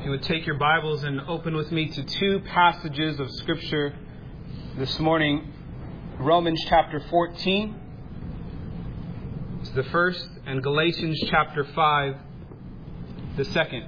If you would take your Bibles and open with me to two passages of Scripture this morning. Romans chapter 14 is the first, and Galatians chapter 5, the second.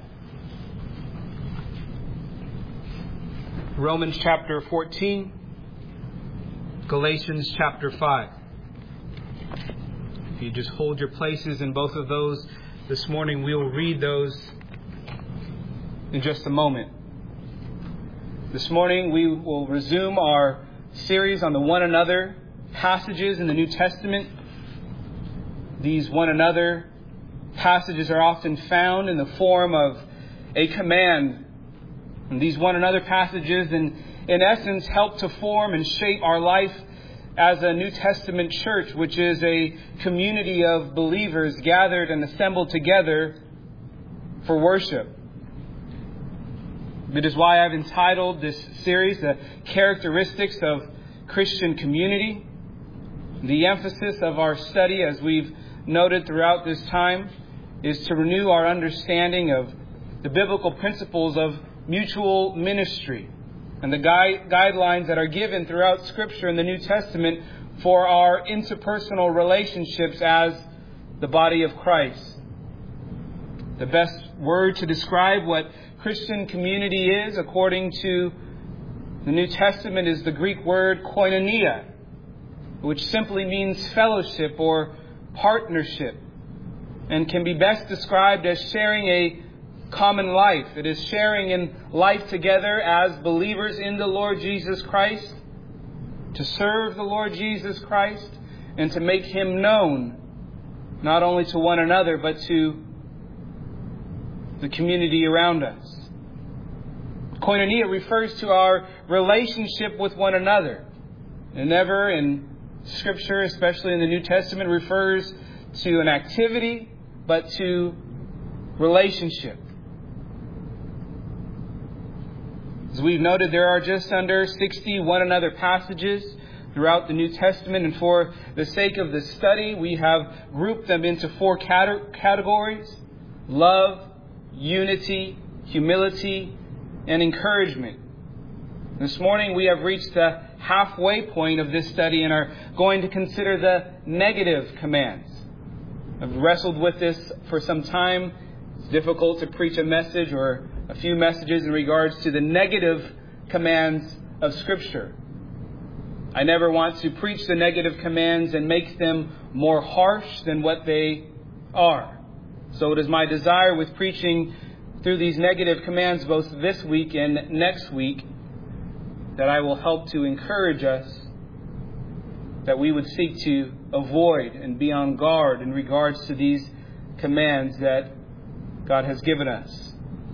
Romans chapter 14, Galatians chapter 5. If you just hold your places in both of those this morning, we will read those in just a moment. This morning we will resume our series on the one another passages in the New Testament. These one another passages are often found in the form of a command. And these one another passages in essence help to form and shape our life as a New Testament church, which is a community of believers gathered and assembled together for worship. It is why I've entitled this series, The Characteristics of Christian Community. The emphasis of our study, as we've noted throughout this time, is to renew our understanding of the biblical principles of mutual ministry and the guidelines that are given throughout Scripture in the New Testament for our interpersonal relationships as the body of Christ. The best word to describe what Christian community is, according to the New Testament, is the Greek word koinonia, which simply means fellowship or partnership, and can be best described as sharing a common life. It is sharing in life together as believers in the Lord Jesus Christ, to serve the Lord Jesus Christ, and to make Him known, not only to one another, but to the community around us. Koinonia refers to our relationship with one another. It never in Scripture, especially in the New Testament, refers to an activity, but to relationship. As we've noted, there are just under 60 one another passages throughout the New Testament, and for the sake of the study, we have grouped them into four categories: love, unity, humility, and encouragement. This morning we have reached the halfway point of this study and are going to consider the negative commands. I've wrestled with this for some time. It's difficult to preach a message or a few messages in regards to the negative commands of Scripture. I never want to preach the negative commands and make them more harsh than what they are. So it is my desire with preaching through these negative commands both this week and next week that I will help to encourage us, that we would seek to avoid and be on guard in regards to these commands that God has given us.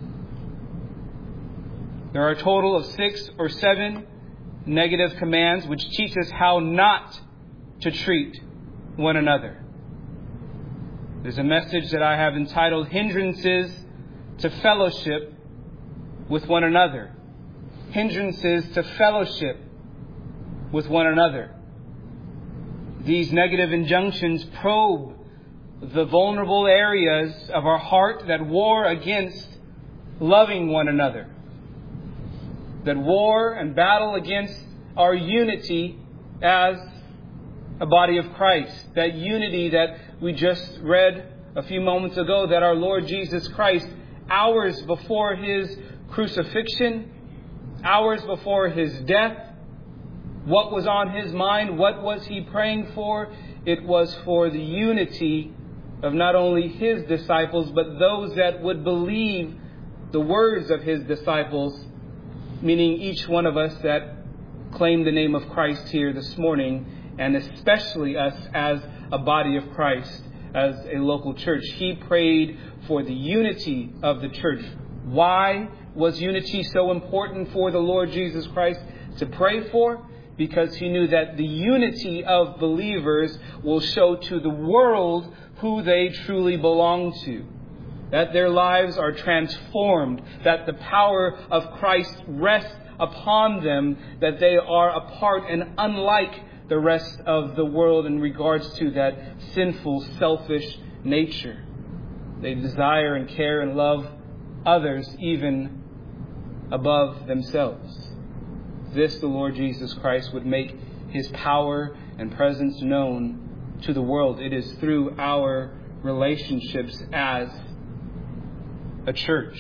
There are a total of 6 or 7 negative commands which teach us how not to treat one another. There's a message that I have entitled Hindrances to Fellowship with One Another. Hindrances to fellowship with one another. These negative injunctions probe the vulnerable areas of our heart that war against loving one another, that war and battle against our unity as a body of Christ. That unity that we just read a few moments ago, that our Lord Jesus Christ, hours before His crucifixion, hours before His death, what was on His mind? What was He praying for? It was for the unity of not only His disciples, but those that would believe the words of His disciples, meaning each one of us that claim the name of Christ here this morning, and especially us as a body of Christ, as a local church. He prayed for the unity of the church. Why was unity so important for the Lord Jesus Christ to pray for? Because He knew that the unity of believers will show to the world who they truly belong to. That their lives are transformed, that the power of Christ rests upon them, that they are apart and unlike the rest of the world in regards to that sinful, selfish nature. They desire and care and love others even above themselves. This the Lord Jesus Christ would make His power and presence known to the world. It is through our relationships as a church.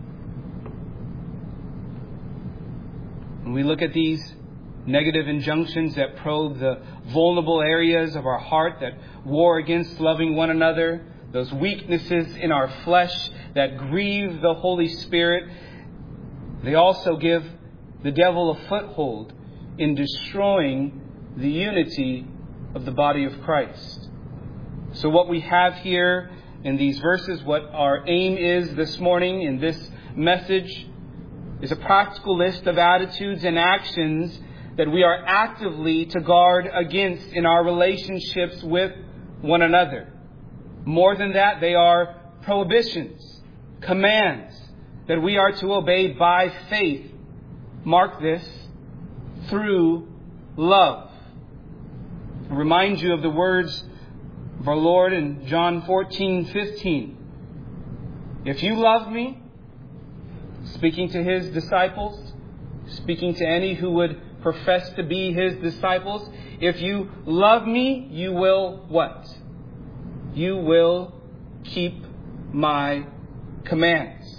When we look at these negative injunctions that probe the vulnerable areas of our heart, that war against loving one another, those weaknesses in our flesh that grieve the Holy Spirit, they also give the devil a foothold in destroying the unity of the body of Christ. So what we have here in these verses, what our aim is this morning in this message, is a practical list of attitudes and actions that we are actively to guard against in our relationships with one another. More than that, they are prohibitions, commands that we are to obey by faith. Mark this, through love. I remind you of the words of our Lord in John 14:15. If you love me, speaking to His disciples, speaking to any who would profess to be His disciples, if you love me, you will what? You will keep my commands.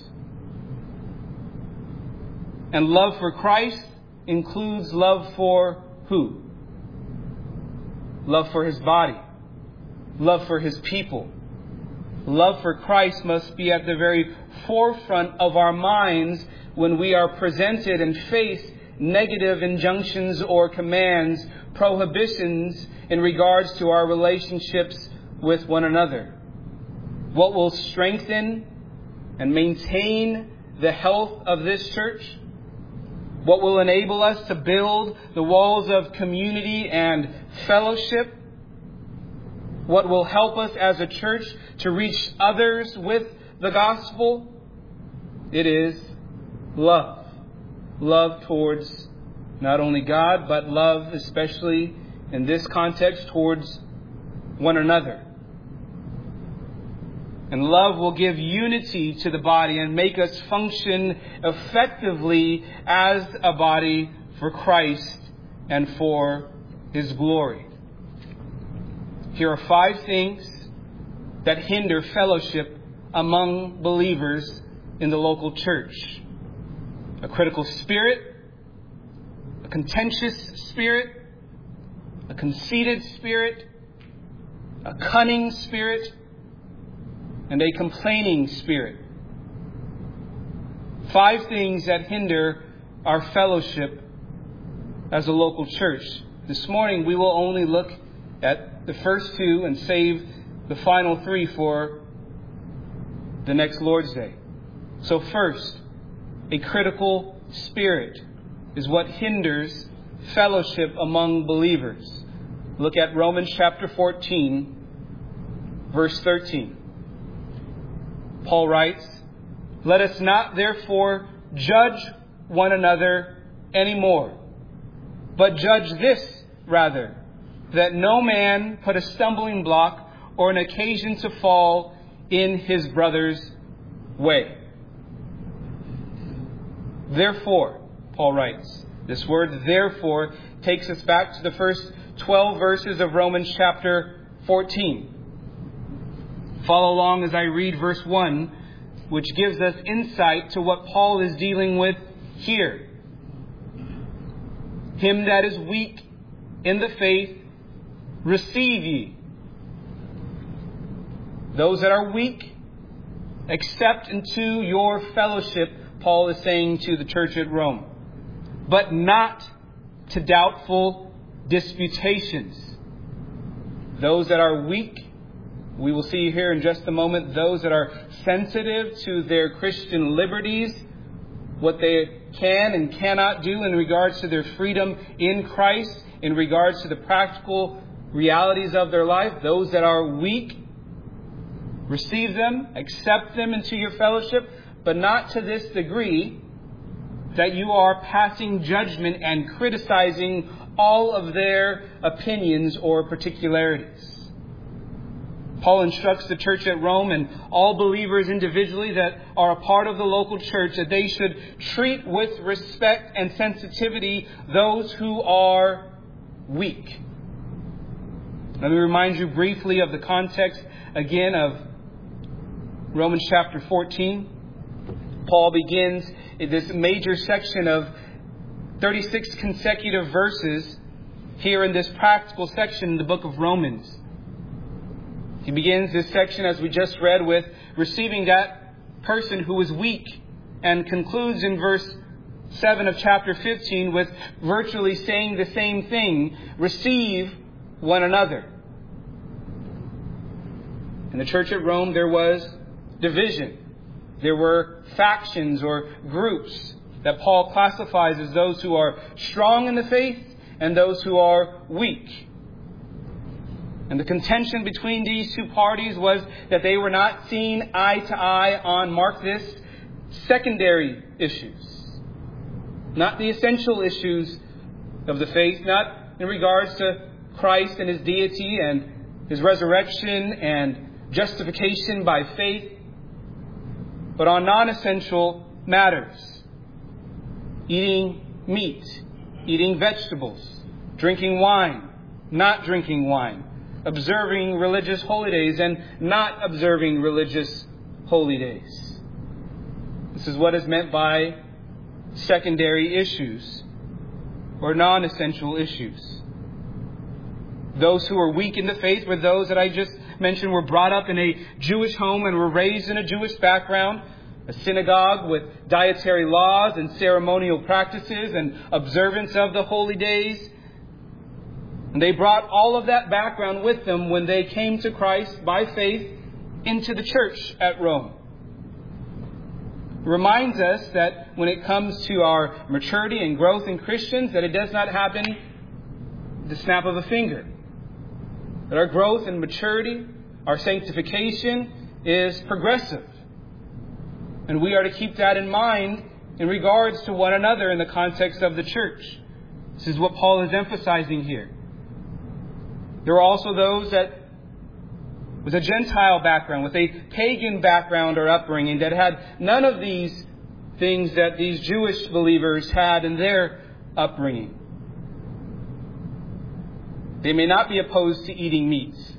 And love for Christ includes love for who? Love for His body. Love for His people. Love for Christ must be at the very forefront of our minds when we are presented and face negative injunctions or commands, prohibitions in regards to our relationships with one another. What will strengthen and maintain the health of this church? What will enable us to build the walls of community and fellowship? What will help us as a church to reach others with the gospel? It is love. Love towards not only God, but love, especially in this context, towards one another. And love will give unity to the body and make us function effectively as a body for Christ and for His glory. Here are 5 things that hinder fellowship among believers in the local church. A critical spirit, a contentious spirit, a conceited spirit, a cunning spirit, and a complaining spirit. 5 things that hinder our fellowship as a local church. This morning we will only look at the first 2 and save the final 3 for the next Lord's Day. So first, a critical spirit is what hinders fellowship among believers. Look at Romans chapter 14, verse 13. Paul writes, "Let us not therefore judge one another anymore, but judge this rather, that no man put a stumbling block or an occasion to fall in his brother's way." Therefore, Paul writes, this word therefore takes us back to the first 12 verses of Romans chapter 14. Follow along as I read verse 1, which gives us insight to what Paul is dealing with here. "Him that is weak in the faith, receive ye." Those that are weak, accept into your fellowship, Paul is saying to the church at Rome, but not to doubtful disputations. Those that are weak, we will see here in just a moment, those that are sensitive to their Christian liberties, what they can and cannot do in regards to their freedom in Christ, in regards to the practical realities of their life. Those that are weak, receive them, accept them into your fellowship, but not to this degree that you are passing judgment and criticizing all of their opinions or particularities. Paul instructs the church at Rome and all believers individually that are a part of the local church that they should treat with respect and sensitivity those who are weak. Let me remind you briefly of the context again of Romans chapter 14. Paul begins this major section of 36 consecutive verses here in this practical section in the book of Romans. He begins this section, as we just read, with receiving that person who is weak, and concludes in verse 7 of chapter 15 with virtually saying the same thing: receive one another. In the church at Rome, there was division. There were factions or groups that Paul classifies as those who are strong in the faith and those who are weak. And the contention between these two parties was that they were not seen eye to eye on, mark this, secondary issues. Not the essential issues of the faith, not in regards to Christ and His deity and His resurrection and justification by faith, but on non-essential matters. Eating meat, eating vegetables, drinking wine, not drinking wine, observing religious holy days and not observing religious holy days. This is what is meant by secondary issues or non-essential issues. Those who are weak in the faith were those that I just mentioned were brought up in a Jewish home and were raised in a Jewish background, a synagogue with dietary laws and ceremonial practices and observance of the holy days. And they brought all of that background with them when they came to Christ by faith into the church at Rome. It reminds us that when it comes to our maturity and growth in Christians, that it does not happen the snap of a finger. That our growth and maturity, our sanctification is progressive. And we are to keep that in mind in regards to one another in the context of the church. This is what Paul is emphasizing here. There are also those that with a Gentile background, with a pagan background or upbringing, that had none of these things that these Jewish believers had in their upbringing. They may not be opposed to eating meats,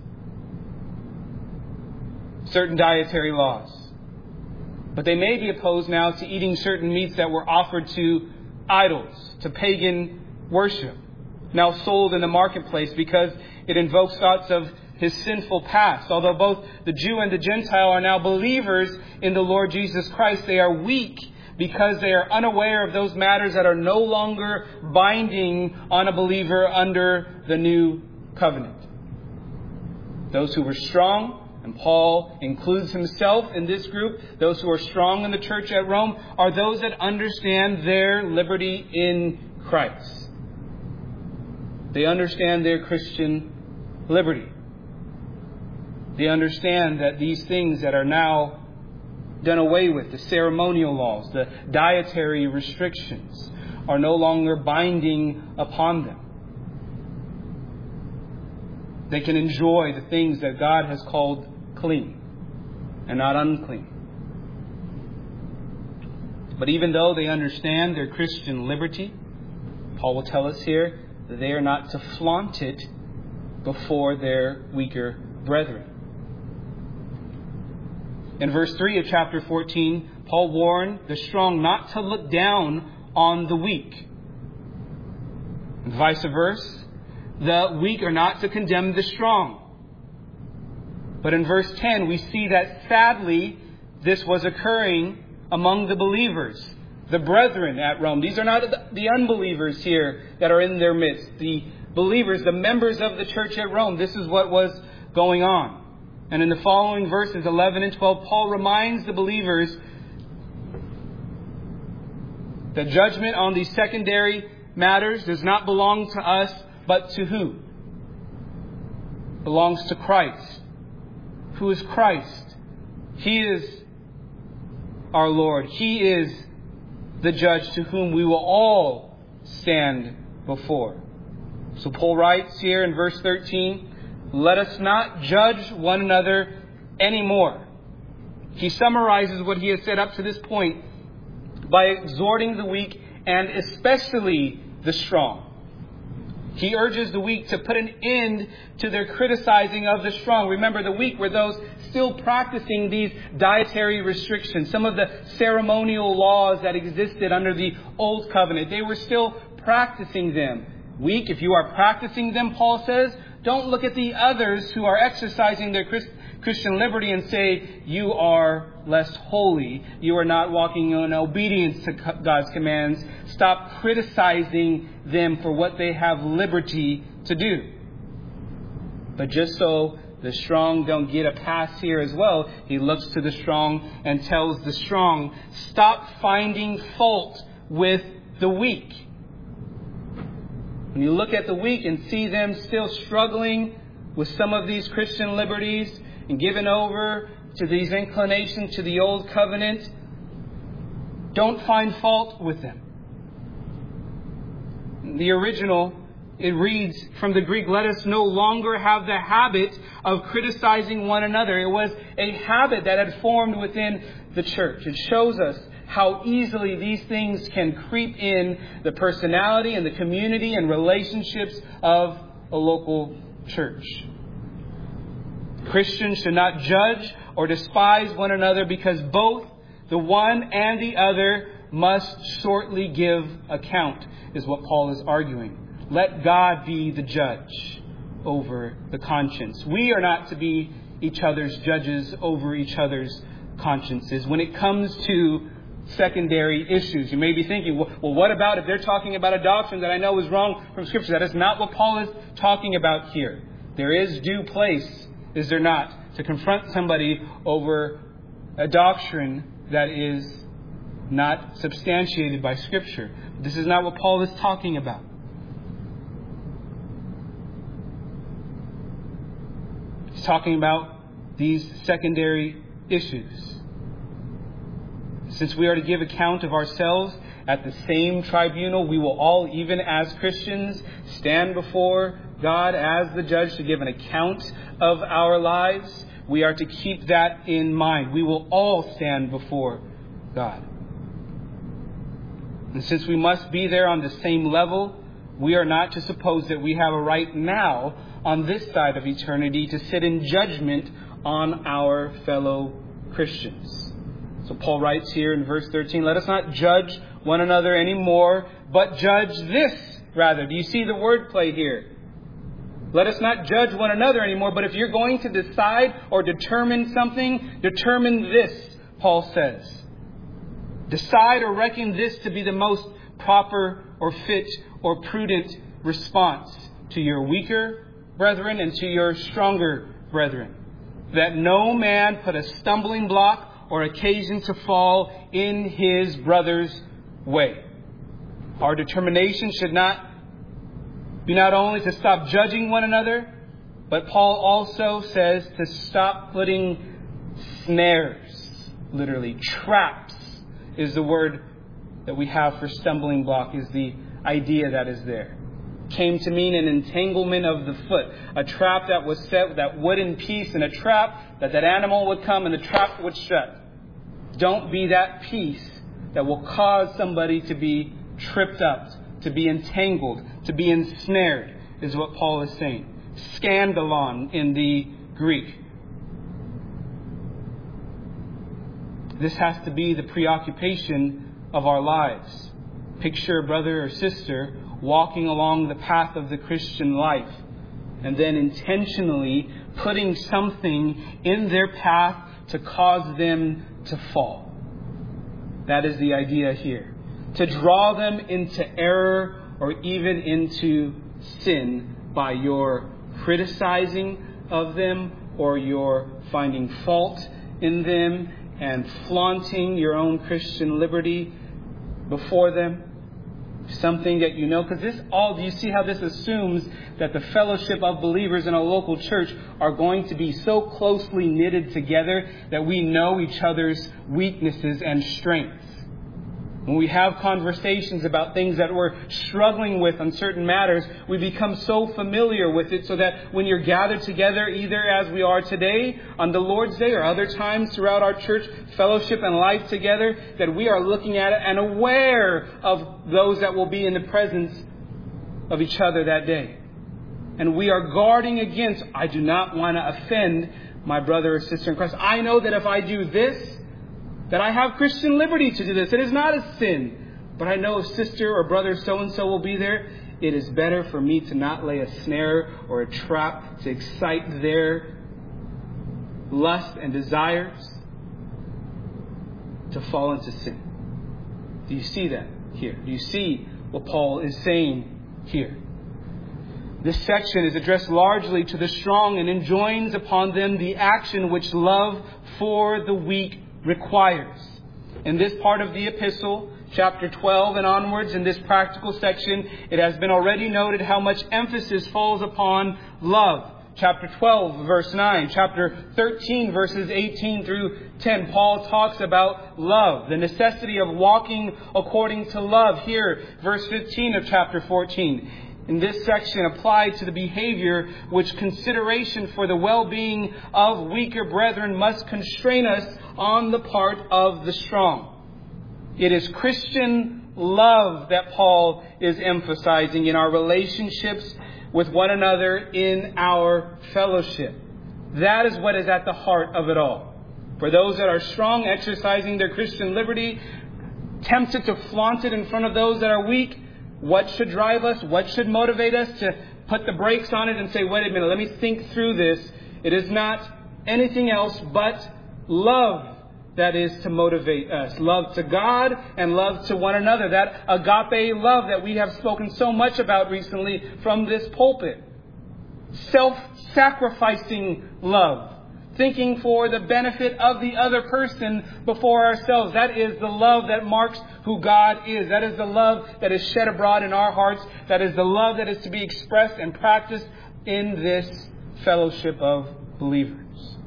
certain dietary laws, but they may be opposed now to eating certain meats that were offered to idols, to pagan worship, now sold in the marketplace because it invokes thoughts of his sinful past. Although both the Jew and the Gentile are now believers in the Lord Jesus Christ, they are weak because they are unaware of those matters that are no longer binding on a believer under the new covenant. Those who were strong, and Paul includes himself in this group, those who are strong in the church at Rome are those that understand their liberty in Christ. They understand their Christian liberty. They understand that these things that are now done away with, the ceremonial laws, the dietary restrictions, are no longer binding upon them. They can enjoy the things that God has called clean and not unclean. But even though they understand their Christian liberty, Paul will tell us here that they are not to flaunt it before their weaker brethren. In verse 3 of chapter 14, Paul warned the strong not to look down on the weak. And vice versa, the weak are not to condemn the strong. But in verse 10, we see that sadly, this was occurring among the believers, the brethren at Rome. These are not the unbelievers here that are in their midst. The believers, the members of the church at Rome, this is what was going on. And in the following verses 11 and 12, Paul reminds the believers that judgment on these secondary matters does not belong to us, but to who? It belongs to Christ. Who is Christ? He is our Lord. He is the judge to whom we will all stand before. So Paul writes here in verse 13 let us not judge one another anymore. He summarizes what he has said up to this point by exhorting the weak and especially the strong. He urges the weak to put an end to their criticizing of the strong. Remember, the weak were those still practicing these dietary restrictions, some of the ceremonial laws that existed under the Old Covenant. They were still practicing them. Weak, if you are practicing them, Paul says, don't look at the others who are exercising their Christian liberty and say, you are less holy. You are not walking in obedience to God's commands. Stop criticizing them for what they have liberty to do. But just so the strong don't get a pass here as well, he looks to the strong and tells the strong, stop finding fault with the weak. When you look at the weak and see them still struggling with some of these Christian liberties and given over to these inclinations to the Old Covenant, don't find fault with them. The original, it reads from the Greek, let us no longer have the habit of criticizing one another. It was a habit that had formed within the church. It shows us how easily these things can creep in the personality and the community and relationships of a local church. Christians should not judge or despise one another because both the one and the other must shortly give account, is what Paul is arguing. Let God be the judge over the conscience. We are not to be each other's judges over each other's consciences. When it comes to secondary issues, you may be thinking, well, what about if they're talking about a doctrine that I know is wrong from Scripture? That is not what Paul is talking about here. There is due place, is there not, to confront somebody over a doctrine that is not substantiated by Scripture. This is not what Paul is talking about. He's talking about these secondary issues. Since we are to give account of ourselves at the same tribunal, we will all, even as Christians, stand before God as the judge to give an account of our lives. We are to keep that in mind. We will all stand before God. And since we must be there on the same level, we are not to suppose that we have a right now on this side of eternity to sit in judgment on our fellow Christians. So Paul writes here in verse 13, let us not judge one another anymore, but judge this rather. Do you see the wordplay here? Let us not judge one another anymore, but if you're going to decide or determine something, determine this, Paul says. Decide or reckon this to be the most proper or fit or prudent response to your weaker brethren and to your stronger brethren. That no man put a stumbling block or occasion to fall in his brother's way. Our determination should not be not only to stop judging one another, but Paul also says to stop putting snares, literally traps is the word that we have for stumbling block, is the idea that is there. Came to mean an entanglement of the foot, a trap that was set with that wooden piece in a trap that animal would come and the trap would shut. Don't be that piece that will cause somebody to be tripped up, to be entangled, to be ensnared, is what Paul is saying. Scandalon in the Greek. This has to be the preoccupation of our lives. Picture a brother or sister walking along the path of the Christian life and then intentionally putting something in their path to cause them to fall. That is the idea here. To draw them into error or even into sin by your criticizing of them or your finding fault in them and flaunting your own Christian liberty before them. Something that you know, because this all, do you see how this assumes that the fellowship of believers in a local church are going to be so closely knitted together that we know each other's weaknesses and strengths? When we have conversations about things that we're struggling with on certain matters, we become so familiar with it so that when you're gathered together, either as we are today on the Lord's Day or other times throughout our church fellowship and life together, that we are looking at it and aware of those that will be in the presence of each other that day. And we are guarding against, I do not want to offend my brother or sister in Christ. I know that if I do this, that I have Christian liberty to do this. It is not a sin. But I know if sister or brother so-and-so will be there, it is better for me to not lay a snare or a trap to excite their lust and desires to fall into sin. Do you see that here? Do you see what Paul is saying here? This section is addressed largely to the strong and enjoins upon them the action which love for the weak requires. In this part of the epistle, chapter 12 and onwards, in this practical section, it has been already noted how much emphasis falls upon love. Chapter 12, verse 9. Chapter 13, verses 18 through 10. Paul talks about love, the necessity of walking according to love. Here, verse 15 of chapter 14. In this section applied to the behavior which consideration for the well-being of weaker brethren must constrain us on the part of the strong. It is Christian love that Paul is emphasizing in our relationships with one another in our fellowship. That is what is at the heart of it all. For those that are strong, exercising their Christian liberty, tempted to flaunt it in front of those that are weak, what should drive us? What should motivate us to put the brakes on it and say, wait a minute, let me think through this. It is not anything else but love that is to motivate us. Love to God and love to one another. That agape love that we have spoken so much about recently from this pulpit. Self-sacrificing love. Thinking for the benefit of the other person before ourselves. That is the love that marks who God is. That is the love that is shed abroad in our hearts. That is the love that is to be expressed and practiced in this fellowship of believers.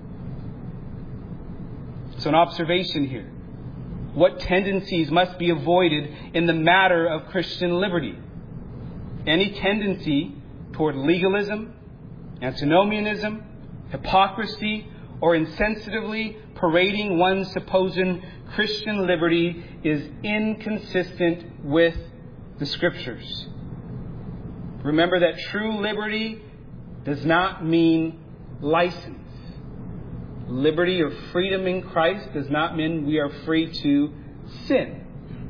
So an observation here. What tendencies must be avoided in the matter of Christian liberty? Any tendency toward legalism, antinomianism, hypocrisy, or insensitively parading one's supposed Christian liberty is inconsistent with the Scriptures. Remember that true liberty does not mean license. Liberty or freedom in Christ does not mean we are free to sin.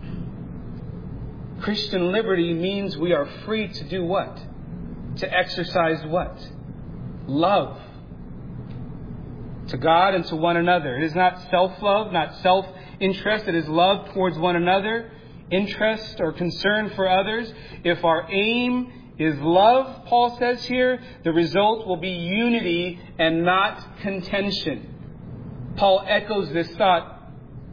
Christian liberty means we are free to do what? To exercise what? Love. To God and to one another. It is not self-love, not self-interest. It is love towards one another, interest or concern for others. If our aim is love, Paul says here, the result will be unity and not contention. Paul echoes this thought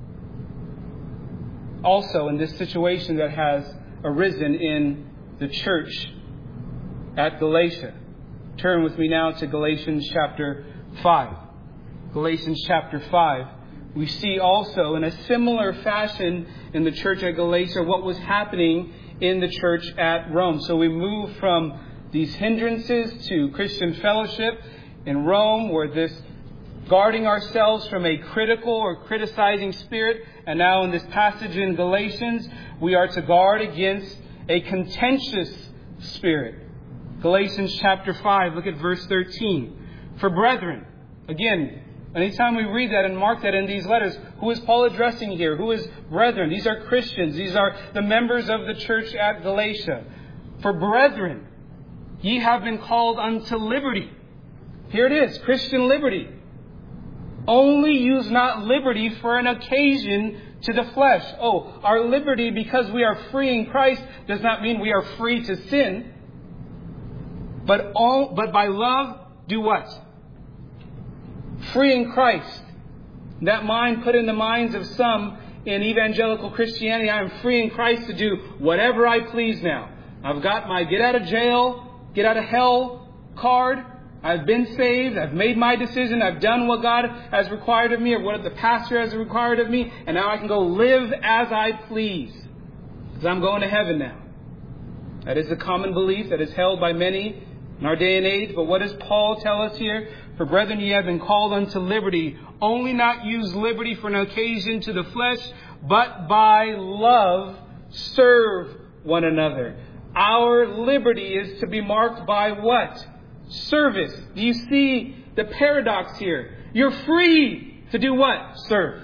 also in this situation that has arisen in the church at Galatia. Turn with me now to Galatians chapter 5. Galatians chapter 5. We see also in a similar fashion in the church at Galatia what was happening in the church at Rome. So we move from these hindrances to Christian fellowship in Rome, where this guarding ourselves from a critical or criticizing spirit. And now in this passage in Galatians, we are to guard against a contentious spirit. Galatians chapter 5, look at verse 13. For brethren, again, anytime we read that and mark that in these letters, who is Paul addressing here? Who is brethren? These are Christians. These are the members of the church at Galatia. For brethren, ye have been called unto liberty. Here it is, Christian liberty. Only use not liberty for an occasion to the flesh. Oh, our liberty, because we are free in Christ, does not mean we are free to sin. But by love, do what? Free in Christ. That mind put in the minds of some in evangelical Christianity. I am free in Christ to do whatever I please now. I've got my get out of jail, get out of hell card. I've been saved. I've made my decision. I've done what God has required of me or what the pastor has required of me. And now I can go live as I please. Because I'm going to heaven now. That is the common belief that is held by many in our day and age. But what does Paul tell us here? For brethren, ye have been called unto liberty. Only not use liberty for an occasion to the flesh, but by love serve one another. Our liberty is to be marked by what? Service. Do you see the paradox here? You're free to do what? Serve.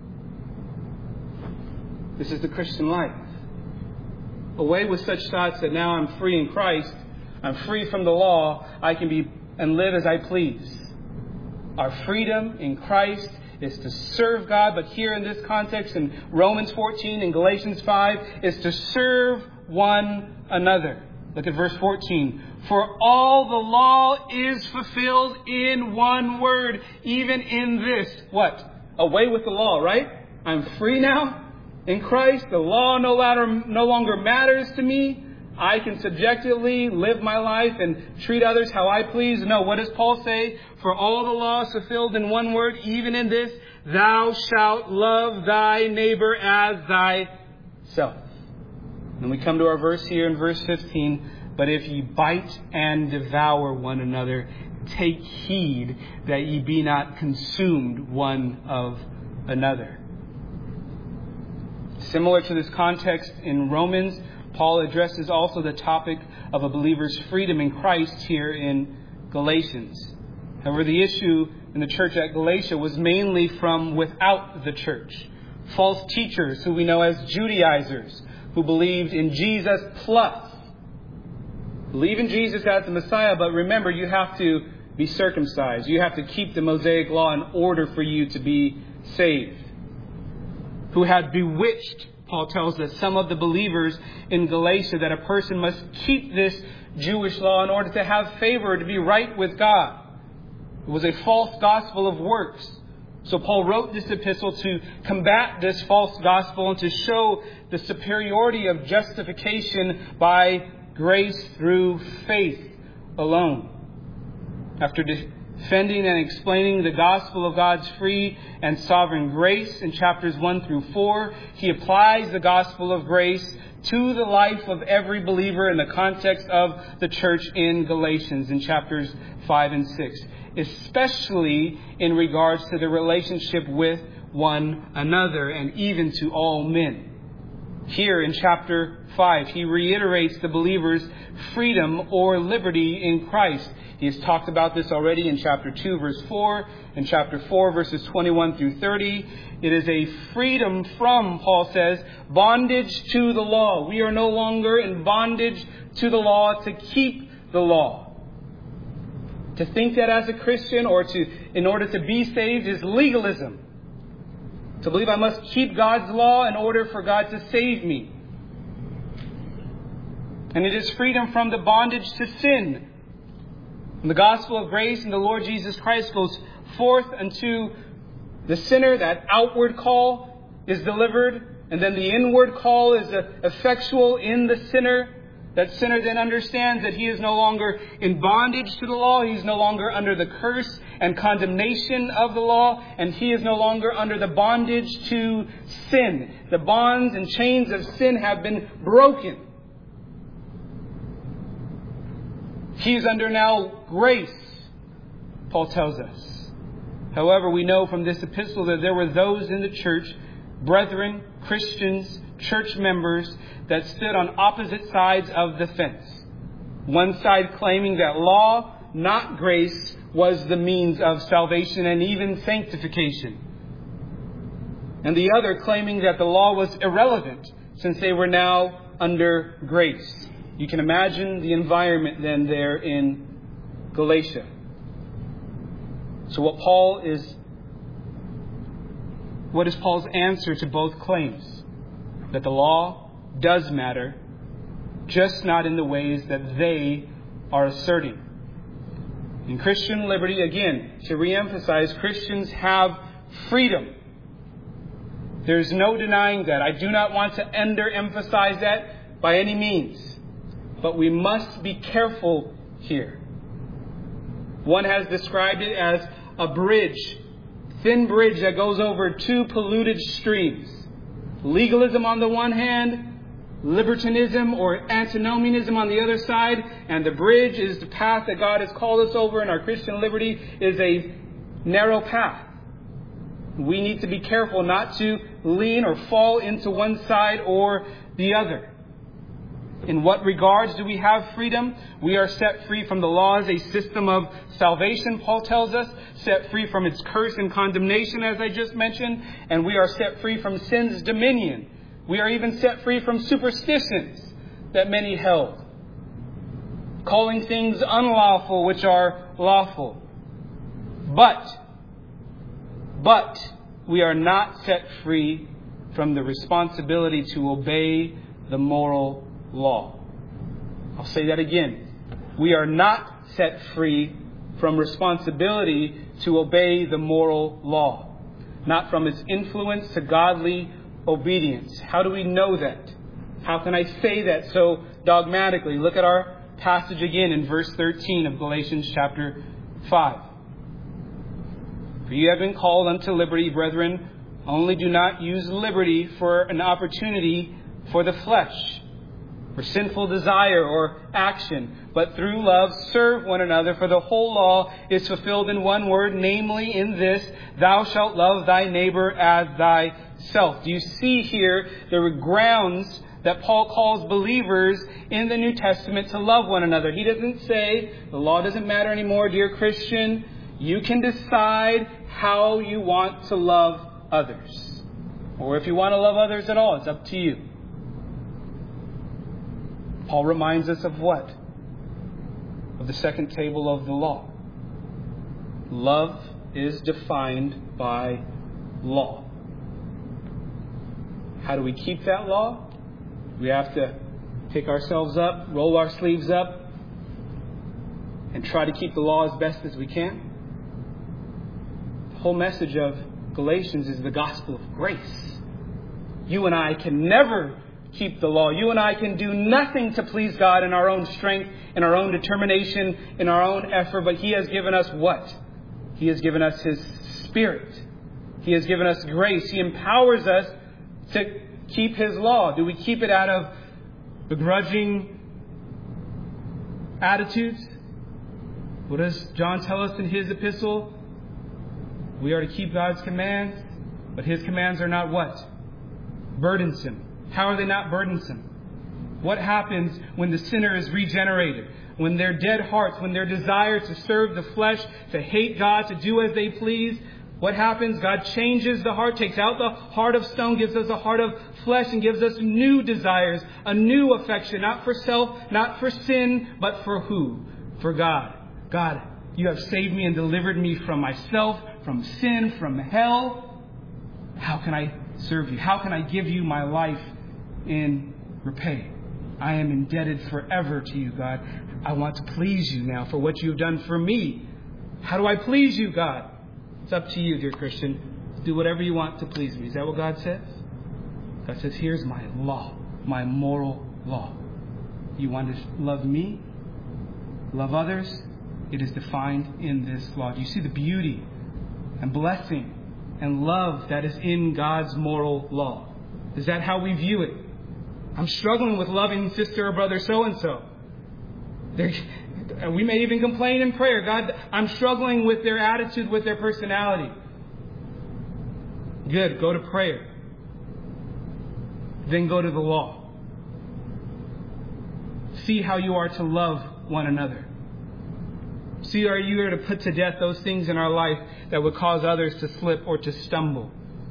This is the Christian life. Away with such thoughts that now I'm free in Christ. I'm free from the law. I can be and live as I please. Our freedom in Christ is to serve God. But here in this context, in Romans 14 and Galatians 5, is to serve one another. Look at verse 14. For all the law is fulfilled in one word, even in this. What? Away with the law, right? I'm free now in Christ. The law no longer matters to me. I can subjectively live my life and treat others how I please. No, what does Paul say? For all the law is fulfilled in one word, even in this, thou shalt love thy neighbor as thyself. And we come to our verse here in verse 15. But if ye bite and devour one another, take heed that ye be not consumed one of another. Similar to this context in Romans, Paul addresses also the topic of a believer's freedom in Christ here in Galatians. However, the issue in the church at Galatia was mainly from without the church. False teachers who we know as Judaizers, who believed in Jesus plus. Believe in Jesus as the Messiah, but remember, you have to be circumcised. You have to keep the Mosaic law in order for you to be saved. Who had bewitched, Paul tells us, some of the believers in Galatia, that a person must keep this Jewish law in order to have favor, to be right with God. It was a false gospel of works. So Paul wrote this epistle to combat this false gospel and to show the superiority of justification by grace through faith alone. After defending and explaining the gospel of God's free and sovereign grace in chapters 1 through 4, he applies the gospel of grace to the life of every believer in the context of the church in Galatians in chapters 5 and 6, especially in regards to the relationship with one another and even to all men. Here in chapter 5, he reiterates the believer's freedom or liberty in Christ. He has talked about this already in chapter 2, verse 4, and chapter 4, verses 21 through 30. It is a freedom from, Paul says, bondage to the law. We are no longer in bondage to the law to keep the law. To think that as a Christian or in order to be saved is legalism. To believe I must keep God's law in order for God to save me. And it is freedom from the bondage to sin. And the gospel of grace in the Lord Jesus Christ goes forth unto the sinner. That outward call is delivered. And then the inward call is effectual in the sinner. That sinner then understands that he is no longer in bondage to the law. He is no longer under the curse and condemnation of the law. And he is no longer under the bondage to sin. The bonds and chains of sin have been broken. He is under now grace, Paul tells us. However, we know from this epistle that there were those in the church, brethren, Christians, church members, that stood on opposite sides of the fence. One side claiming that law, not grace, was the means of salvation and even sanctification. And the other claiming that the law was irrelevant since they were now under grace. You can imagine the environment then there in Galatia. So what is Paul's answer to both claims? That the law does matter, just not in the ways that they are asserting. In Christian liberty, again, to reemphasize, Christians have freedom. There's no denying that. I do not want to underemphasize that by any means. But we must be careful here. One has described it as a bridge, thin bridge that goes over two polluted streams. Legalism on the one hand, libertinism or antinomianism on the other side, and the bridge is the path that God has called us over in our Christian liberty is a narrow path. We need to be careful not to lean or fall into one side or the other. In what regards do we have freedom? We are set free from the law as a system of salvation, Paul tells us, set free from its curse and condemnation, as I just mentioned, and we are set free from sin's dominion. We are even set free from superstitions that many held, calling things unlawful which are lawful. But we are not set free from the responsibility to obey the moral law. I'll say that again. We are not set free from responsibility to obey the moral law, not from its influence to godly obedience. How do we know that? How can I say that so dogmatically? Look at our passage again in verse 13 of Galatians chapter 5. For you have been called unto liberty, brethren. Only do not use liberty for an opportunity for the flesh, for sinful desire or action, but through love serve one another. For the whole law is fulfilled in one word, namely in this, thou shalt love thy neighbor as thyself. Do you see here the grounds that Paul calls believers in the New Testament to love one another? He doesn't say the law doesn't matter anymore, dear Christian. You can decide how you want to love others. Or if you want to love others at all, it's up to you. Paul reminds us of what? Of the second table of the law. Love is defined by law. How do we keep that law? We have to pick ourselves up, roll our sleeves up, and try to keep the law as best as we can. The whole message of Galatians is the gospel of grace. You and I can never keep the law. You and I can do nothing to please God in our own strength, in our own determination, in our own effort. But He has given us what? He has given us His Spirit. He has given us grace. He empowers us to keep His law. Do we keep it out of begrudging attitudes? What does John tell us in his epistle? We are to keep God's commands, but His commands are not what? Burdensome. How are they not burdensome? What happens when the sinner is regenerated? When their dead hearts, when their desire to serve the flesh, to hate God, to do as they please, what happens? God changes the heart, takes out the heart of stone, gives us a heart of flesh, and gives us new desires, a new affection, not for self, not for sin, but for who? For God. God, you have saved me and delivered me from myself, from sin, from hell. How can I serve you? How can I give you my life in repay? I am indebted forever to you, God. I want to please you now for what you've done for me. How do I please you, God? It's up to you, dear Christian. Do whatever you want to please me. Is that what God says? God says, here's my law, my moral law. You want to love me? Love others? It is defined in this law. Do you see the beauty and blessing and love that is in God's moral law? Is that how we view it? I'm struggling with loving sister or brother so-and-so. We may even complain in prayer. God, I'm struggling with their attitude, with their personality. Good. Go to prayer. Then go to the law. See how you are to love one another. See, are you to put to death those things in our life that would cause others to slip or to stumble?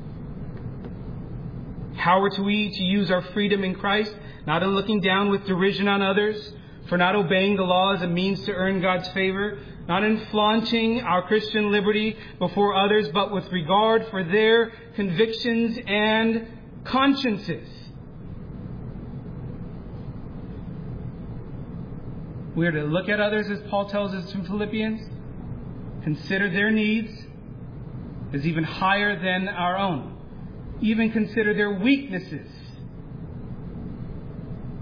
How are we to use our freedom in Christ? Not in looking down with derision on others, for not obeying the law as a means to earn God's favor, not in flaunting our Christian liberty before others, but with regard for their convictions and consciences. We are to look at others, as Paul tells us in Philippians, consider their needs as even higher than our own. Even consider their weaknesses.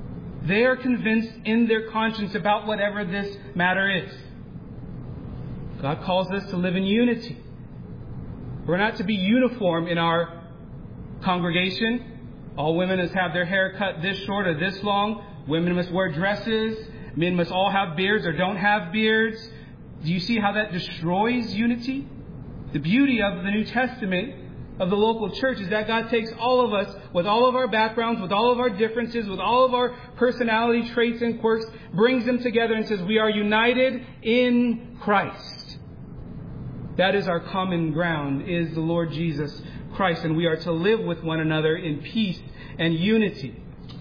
They are convinced in their conscience about whatever this matter is. God calls us to live in unity. We're not to be uniform in our congregation. All women must have their hair cut this short or this long. Women must wear dresses. Men must all have beards or don't have beards. Do you see how that destroys unity? The beauty of the New Testament, of the local church, is that God takes all of us, with all of our backgrounds, with all of our differences, with all of our personality traits and quirks, brings them together and says, we are united in Christ. That is our common ground, is the Lord Jesus Christ, and we are to live with one another in peace and unity.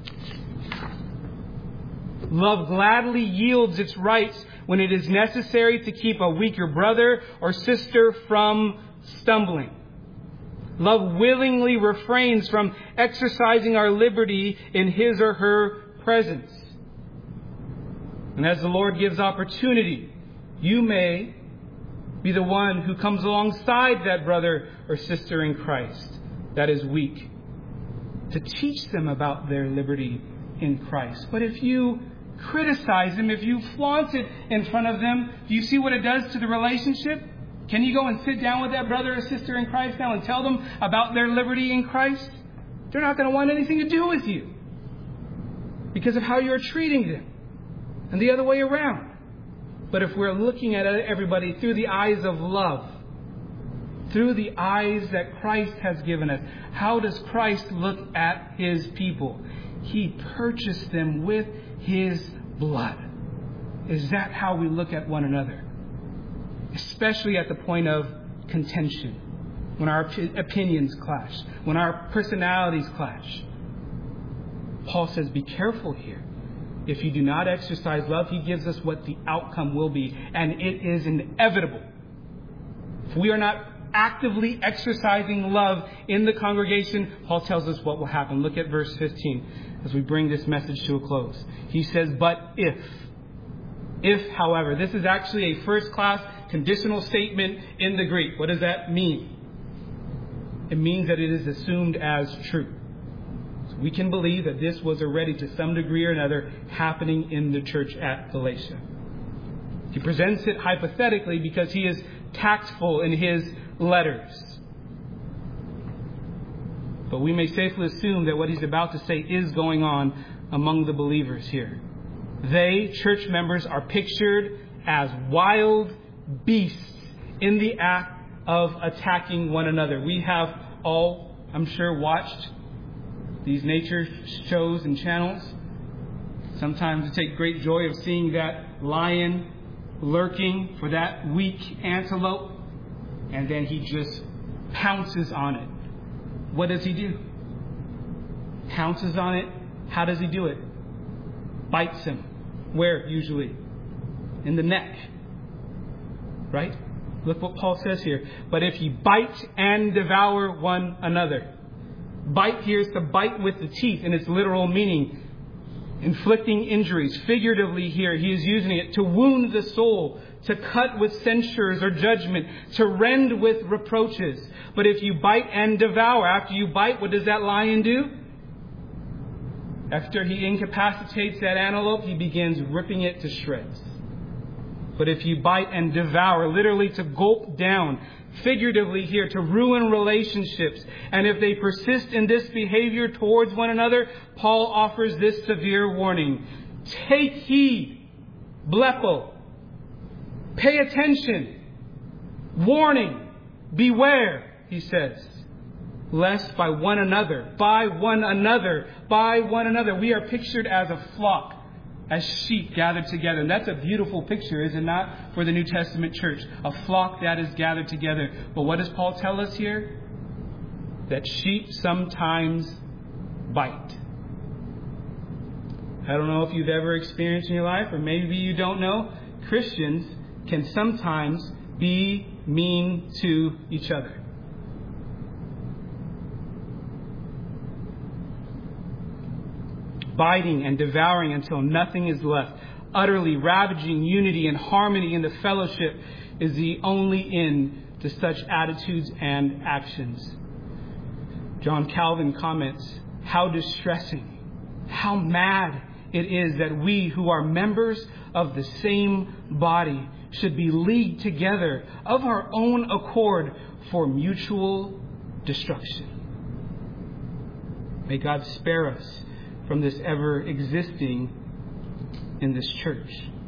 Love gladly yields its rights when it is necessary to keep a weaker brother or sister from stumbling. Love willingly refrains from exercising our liberty in his or her presence. And as the Lord gives opportunity, you may be the one who comes alongside that brother or sister in Christ that is weak, to teach them about their liberty in Christ. But if you criticize them, if you flaunt it in front of them, do you see what it does to the relationship? Can you go and sit down with that brother or sister in Christ now and tell them about their liberty in Christ? They're not going to want anything to do with you because of how you're treating them, and the other way around. But if we're looking at everybody through the eyes of love, through the eyes that Christ has given us, how does Christ look at his people? He purchased them with his blood. Is that how we look at one another? Especially at the point of contention, when our opinions clash, when our personalities clash. Paul says, be careful here. If you do not exercise love, he gives us what the outcome will be, and it is inevitable. If we are not actively exercising love in the congregation, Paul tells us what will happen. Look at verse 15 as we bring this message to a close. He says, but if, however, this is actually a first-class conditional statement in the Greek. What does that mean? It means that it is assumed as true. So we can believe that this was already, to some degree or another, happening in the church at Galatia. He presents it hypothetically because he is tactful in his letters. But we may safely assume that what he's about to say is going on among the believers here. They, church members, are pictured as wild beasts in the act of attacking one another. We have all, I'm sure, watched these nature shows and channels. Sometimes we take great joy of seeing that lion lurking for that weak antelope, and then he just pounces on it. What does he do? Pounces on it. How does he do it? Bites him. Where, usually? In the neck. Right? Look what Paul says here. But if ye bite and devour one another. Bite here is to bite with the teeth in its literal meaning. Inflicting injuries. Figuratively here, he is using it to wound the soul, to cut with censures or judgment, to rend with reproaches. But if you bite and devour, after you bite, what does that lion do? After he incapacitates that antelope, he begins ripping it to shreds. But if you bite and devour, literally to gulp down, figuratively here, to ruin relationships. And if they persist in this behavior towards one another, Paul offers this severe warning. Take heed, blepo. Pay attention. Warning. Beware, he says. Lest by one another, we are pictured as a flock, as sheep gathered together. And that's a beautiful picture, is it not, for the New Testament church? A flock that is gathered together. But what does Paul tell us here? That sheep sometimes bite. I don't know if you've ever experienced in your life, or maybe you don't know, Christians can sometimes be mean to each other. Biting and devouring until nothing is left. Utterly ravaging unity and harmony in the fellowship is the only end to such attitudes and actions. John Calvin comments, how distressing, how mad it is that we who are members of the same body should be leagued together of our own accord for mutual destruction. May God spare us from this ever existing in this church.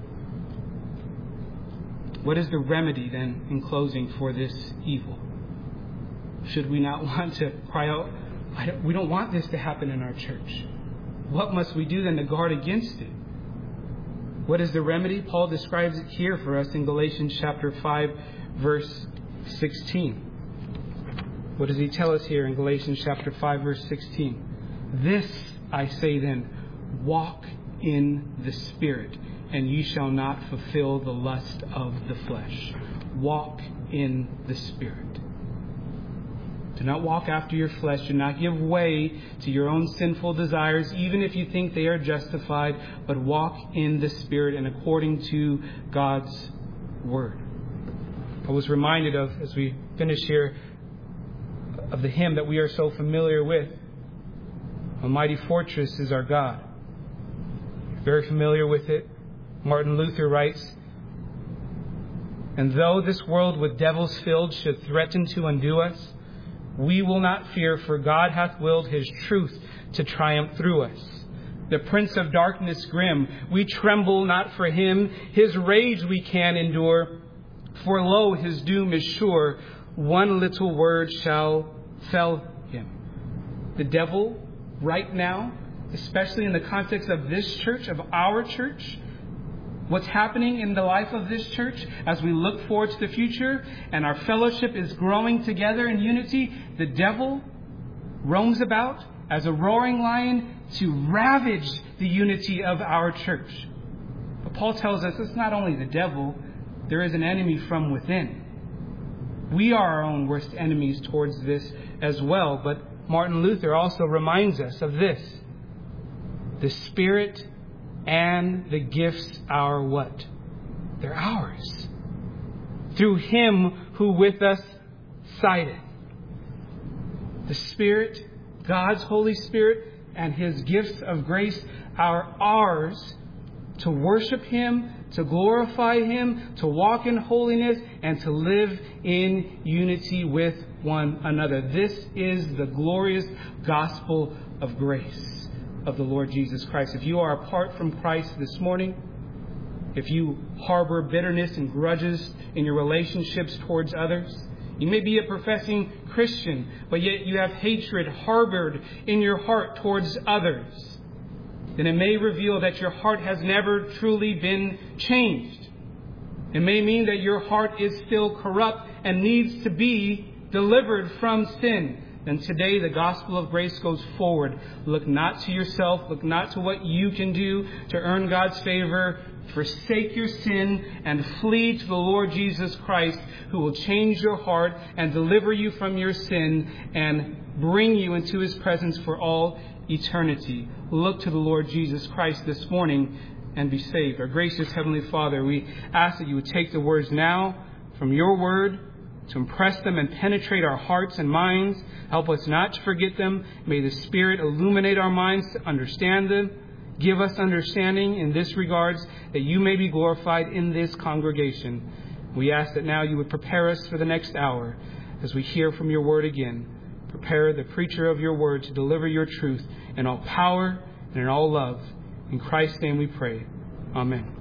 What is the remedy then, in closing, for this evil? Should we not want to cry out, we don't want this to happen in our church? What must we do then to guard against it? What is the remedy? Paul describes it here for us in Galatians chapter 5, verse 16. What does he tell us here in Galatians chapter 5, verse 16? This I say then, walk in the Spirit, and ye shall not fulfill the lust of the flesh. Walk in the Spirit. Do not walk after your flesh. Do not give way to your own sinful desires, even if you think they are justified, but walk in the Spirit and according to God's Word. I was reminded of, as we finish here, of the hymn that we are so familiar with. A mighty fortress is our God. Very familiar with it. Martin Luther writes, and though this world with devils filled should threaten to undo us, we will not fear, for God hath willed His truth to triumph through us. The prince of darkness grim, we tremble not for him. His rage we can endure, for lo, his doom is sure. One little word shall fell him. The devil, right now, especially in the context of this church, of our church, what's happening in the life of this church as we look forward to the future and our fellowship is growing together in unity, the devil roams about as a roaring lion to ravage the unity of our church. But Paul tells us it's not only the devil, there is an enemy from within. We are our own worst enemies towards this as well. But Martin Luther also reminds us of this. The Spirit and the gifts are what? They're ours. Through Him who with us sided. The Spirit, God's Holy Spirit, and His gifts of grace are ours to worship Him, to glorify Him, to walk in holiness, and to live in unity with one another. This is the glorious gospel of grace of the Lord Jesus Christ. If you are apart from Christ this morning, if you harbor bitterness and grudges in your relationships towards others, you may be a professing Christian, but yet you have hatred harbored in your heart towards others, then it may reveal that your heart has never truly been changed. It may mean that your heart is still corrupt and needs to be delivered from sin. Then today the gospel of grace goes forward. Look not to yourself. Look not to what you can do to earn God's favor. Forsake your sin and flee to the Lord Jesus Christ, who will change your heart and deliver you from your sin and bring you into His presence for all eternity. Look to the Lord Jesus Christ this morning and be saved. Our gracious Heavenly Father, we ask that you would take the words now from your word to impress them and penetrate our hearts and minds. Help us not to forget them. May the Spirit illuminate our minds to understand them. Give us understanding in this regards, that you may be glorified in this congregation. We ask that now you would prepare us for the next hour as we hear from your word again. Prepare the preacher of your word to deliver your truth in all power and in all love. In Christ's name we pray. Amen.